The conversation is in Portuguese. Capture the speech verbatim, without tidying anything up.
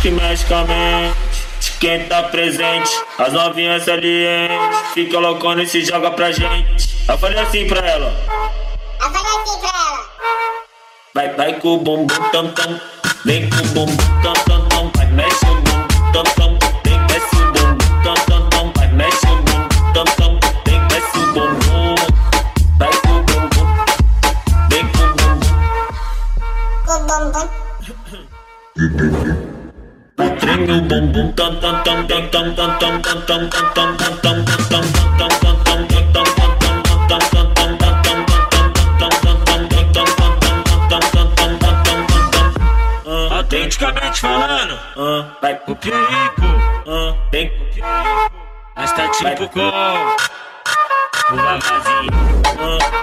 que mexe com a mente de quem tá presente. As novinhas salientes fica loucona e se joga pra gente. Eu falei assim pra ela, Eu falei assim pra ela. vai, vai com o bumbum tam tam, vem com o bumbum tam tam tam, vai mexe o bumbum tam tam, vem mexe o bumbum tam tam tam, vai mexe o bumbum tam tam, vem mexe o bumbum, vai com o bumbum, vem com o bumbum, Com o bumbum. vai treme o bumbum tam tam tam tam tam tam tam tam tam tam tam tam tam tam tam tam tam Autenticamente falando, uh, vai o perigo, uh, vem o perigo, mas tá tipo com o vavazinho. uh,